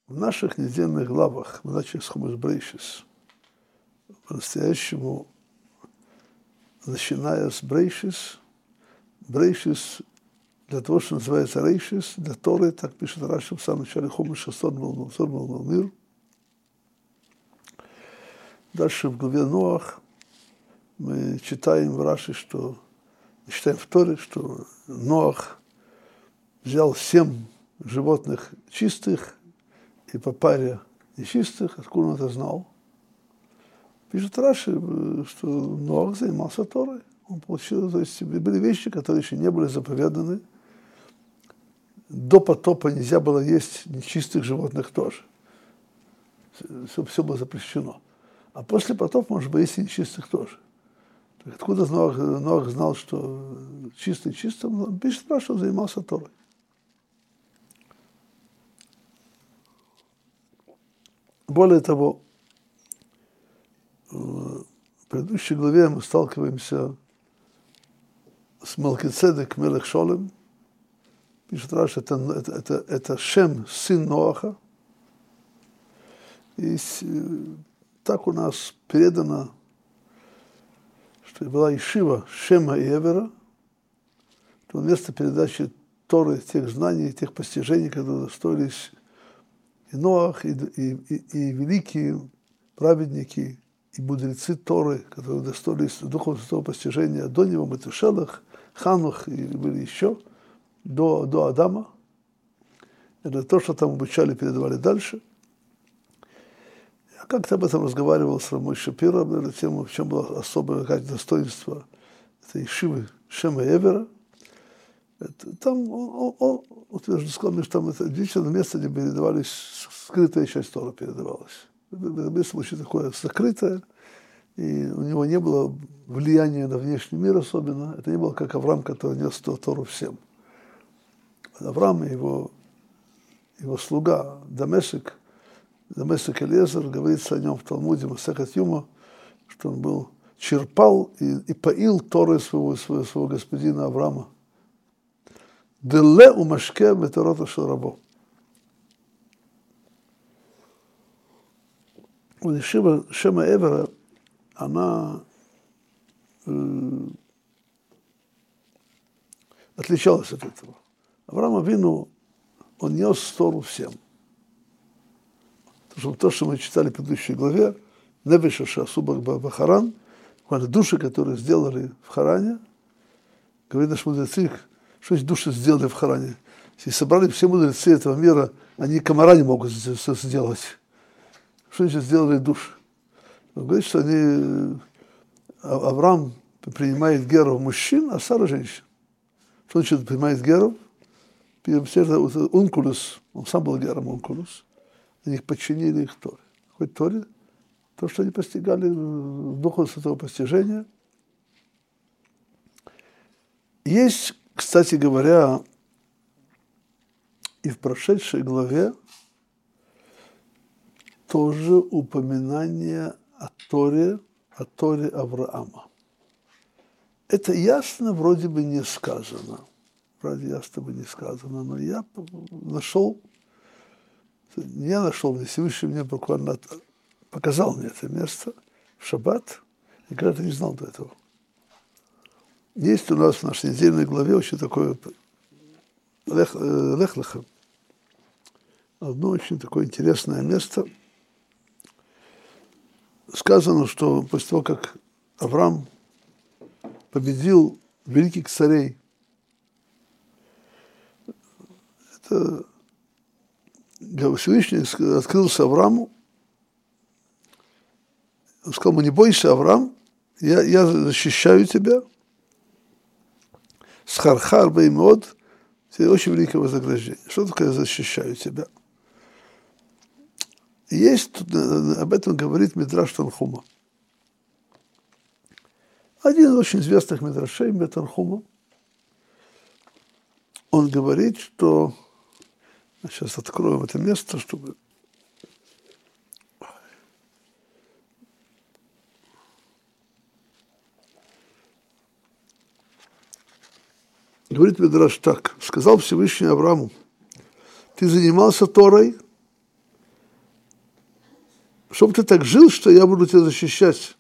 В наших недельных главах, мы начали с Хумаш Брейшис, по-настоящему, начиная с Брейшис, Брейшис для того, что называется Рейшис, для Торы, так пишет Раши в самом начале Хумаша, сотворил мир. Дальше в главе Ноах мы читаем в Раши, что читаем в Торе, что Ноах взял 7 животных чистых и по паре нечистых. Откуда он это знал? Пишет Раши, что Ноах занимался Торой. Он получил, то есть были вещи, которые еще не были заповеданы. До потопа нельзя было есть нечистых животных тоже. Все было запрещено. А после потопа, может быть, есть и нечистых тоже. Так откуда Ноах знал, что чистый чистым? Он пишет, что он занимался Торой. Более того, в предыдущей главе мы сталкиваемся с Мелхицедек Мелех Шолем. Пишет Раши, это Шем, сын Ноаха. И так у нас передано, что была ишива Шема и Эвера, что место передачи Торы, тех знаний, тех постижений, которые достоились и Ноах, и великие праведники, и мудрецы Торы, которые достоились Духовного Святого постижения до него, Метушелах, Ханух и были еще, до Адама. Это то, что там обучали, передавали дальше. Я как-то об этом разговаривал с Рамой Шапиро, на тему, в чем было особое достоинство этой ишивы Шема и Эвера. Там он сказал, что там это единственное место, где передавались, скрытая часть Тора передавалась. Это место было такое закрытое, и у него не было влияния на внешний мир особенно. Это не было как Авраам, который нес Тору всем. Авраам и его слуга Дамесек Элиезер, говорится о нем в Талмуде Масехет Юма, что он был, черпал и поил Торой своего господина Авраама. Деле умашке меторота шарабо. Ишива Шема Эвера, она отличалась от этого. Авраам Авину, он нес Тору всем. То, что мы читали в предыдущей главе, Невеша Шасубах Бахаран, души, которые сделали в Харане, говорит наш мудрецы, что эти души сделали в Харане. Если собрали все мудрецы этого мира, они комара не могут сделать. Что они сделали души? Он говорит, что Авраам принимает геров мужчин, а Сара женщин. Что значит принимает геров? Ункулус, он сам был гером Ункулус. Они их подчинили их Торе. Хоть Торе, то, что они постигали в Духе Святого постижения. Есть, кстати говоря, и в прошедшей главе тоже упоминание о Торе Авраама. Это ясно вроде бы не сказано. Но я нашел, Всевышний мне буквально показал мне это место в шаббат, и когда-то не знал до этого. Есть у нас в нашей недельной главе очень такое Лех-Леха, одно очень такое интересное место. Сказано, что после того, как Авраам победил великих царей, это Всевышний открылся Аврааму, он сказал ему: не бойся, Авраам, я защищаю тебя, схархар беймод, это очень великое вознаграждение. Что такое защищаю тебя? Есть, об этом говорит Мидраш Танхума. Один из очень известных мидрашей Танхума, он говорит, что... Сейчас откроем это место, чтобы... Говорит Мидраш так: сказал Всевышний Аврааму: ты занимался Торой, чтобы ты так жил, что я буду тебя защищать.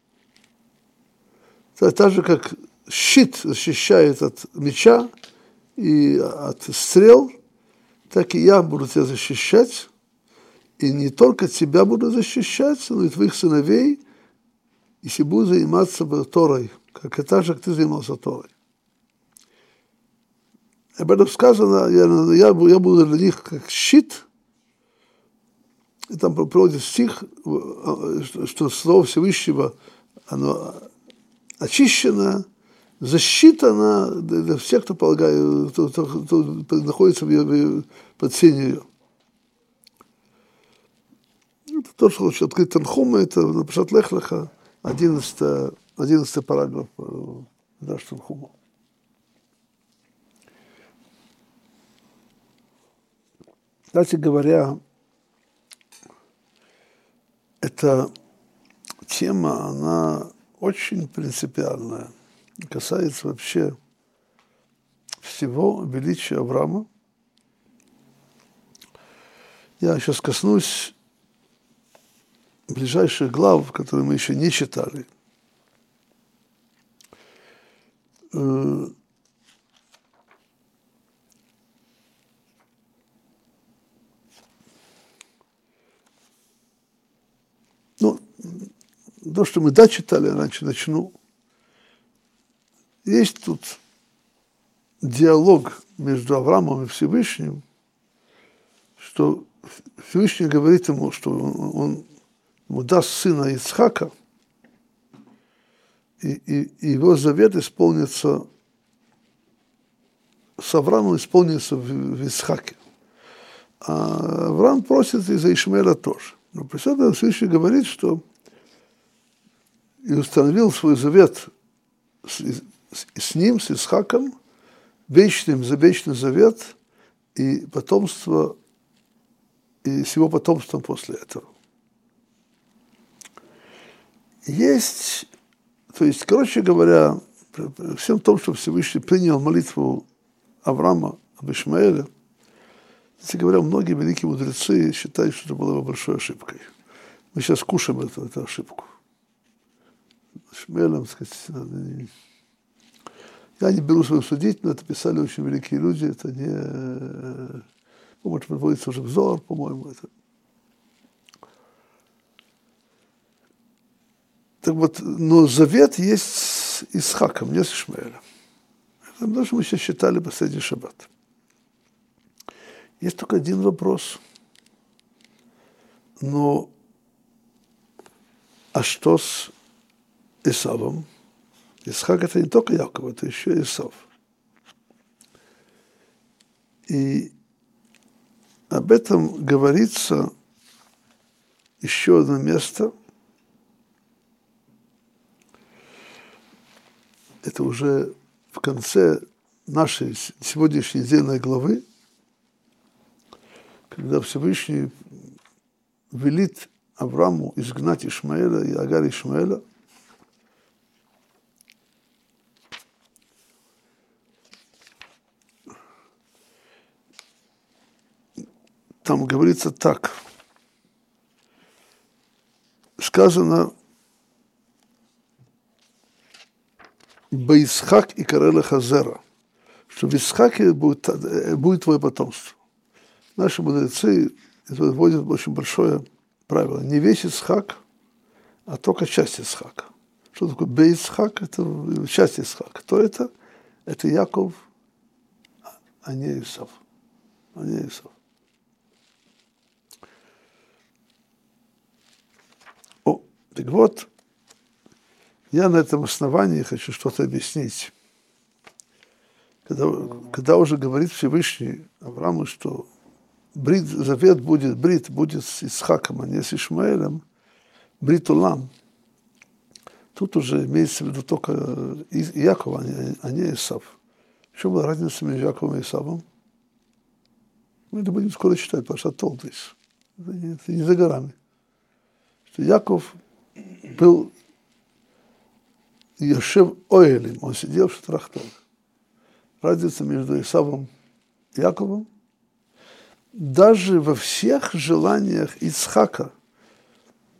Так же, как щит защищает от меча и от стрел, так и я буду тебя защищать. И не только тебя буду защищать, но и твоих сыновей, если буду заниматься Торой, так же, как ты занимался Торой. Об этом сказано, я буду для них как щит. И там приводит стих, что Слово Всевышнего, оно очищено, засчитано для всех, кто полагает, кто находится под сенью ее. Это то, что хочет открыть Танхума, это на Пшат Лех Леха, 11 параграф Даш Танхума. Кстати говоря, эта тема, она очень принципиальная, касается вообще всего величия Авраама. Я сейчас коснусь ближайших глав, которые мы еще не читали. Ну, то, что мы читали, раньше начну. Есть тут диалог между Авраамом и Всевышним, что Всевышний говорит ему, что он ему даст сына Ицхака, и его завет исполнится, с Авраамом исполнится в Ицхаке. А Авраам просит и за Ишмаэля тоже. Но при этом Всевышний говорит, что и установил свой завет с ним, с Ицхаком, вечный завет и потомство, и с его потомством после этого. Есть, то есть, короче говоря, при всем том, что Всевышний принял молитву Авраама об Ишмаэле, кстати говоря, многие великие мудрецы считают, что это было большой ошибкой. Мы сейчас кушаем эту ошибку. Ишмаэлем, так сказать, я не берусь вам судить, но это писали очень великие люди, это не... По-моему, приводится уже в Зоар, по-моему, это... Так вот, но завет есть с Исхаком, не с Ишмаэлем. Это то, что мы сейчас считали последний шаббат. Есть только один вопрос. Но а что с Исавом? Исхак это не только Яков, это еще и Исав. И об этом говорится еще одно место. Это уже в конце нашей сегодняшней недельной главы, когда Всевышний велит Аврааму изгнать Ишмаэля и Агар Ишмаэля. Там говорится так. Сказано «Баисхак и Карела Хазера», что в Исхаке будет твое потомство. Наши мудрецы вводят очень большое правило. Не весь Исхак, а только часть Исхака. Что такое Бейсхак? Это часть Исхака. Кто это? Это Яков, а не Исав. Так вот, я на этом основании хочу что-то объяснить. Когда уже говорит Всевышний Аврааму, что завет будет с Исхаком, а не с Ишмаэлем, брит улам, тут уже имеется в виду только Яков, а не Исав. В чем была разница между Яковом и Исавом? Мы это будем скоро читать, потому что Толдис. Это не за горами. Что Яков был Йошев Оэлем, он сидел в шатрах Тора. Разница между Исавом и Яковом. Даже во всех желаниях Ицхака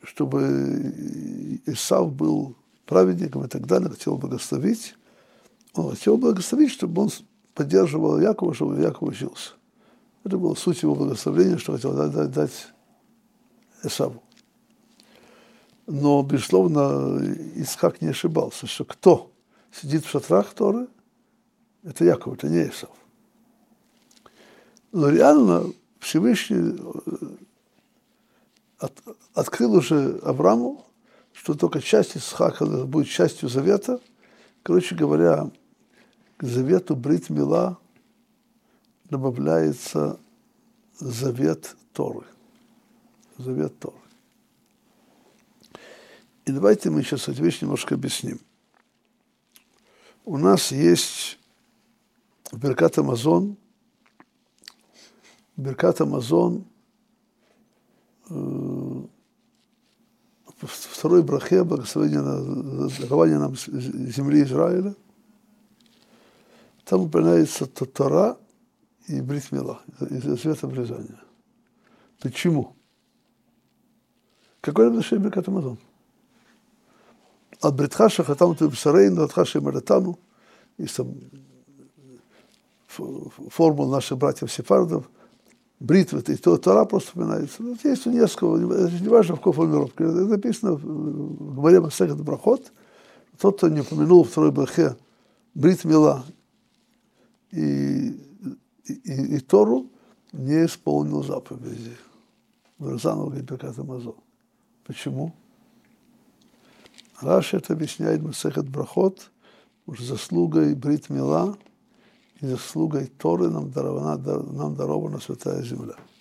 чтобы Исав был праведником и так далее, хотел благословить. Он хотел благословить, чтобы он поддерживал Якова, чтобы Яков учился. Это была суть его благословения, что хотел дать Исаву. Но, безусловно, Ицхак не ошибался, что кто сидит в шатрах Торы, это Яков, это не Исав. Но реально Всевышний открыл уже Аврааму, что только часть Ицхака будет частью завета. Короче говоря, к завету Брит Мила добавляется завет Торы. Завет Торы. И давайте мы сейчас эту вещь немножко объясним. У нас есть в Беркат Амазон, второй брахе, благословение на дарование нам земли Израиля, там упоминается Тора и Брит Мила, завет обрезания. Почему? Какое отношение Беркат Амазон? От Бритха Шахатам Тибсарейну, от Хаши Маратану, есть там формула наших братьев Сефардов, бритва, и Тора просто упоминается. Вот есть у несколько, не важно в какой формулировке, это написано в Гмаре Масехет Брахот. Тот, кто не упомянул второй брахе Брит Мила и Тору, не исполнил заповеди. Заново говорит Беркат Амазон. Почему? Раши это объясняет Масехет Брахот, что заслугой Брит Мила и заслугой Торы нам дарована Святая Земля.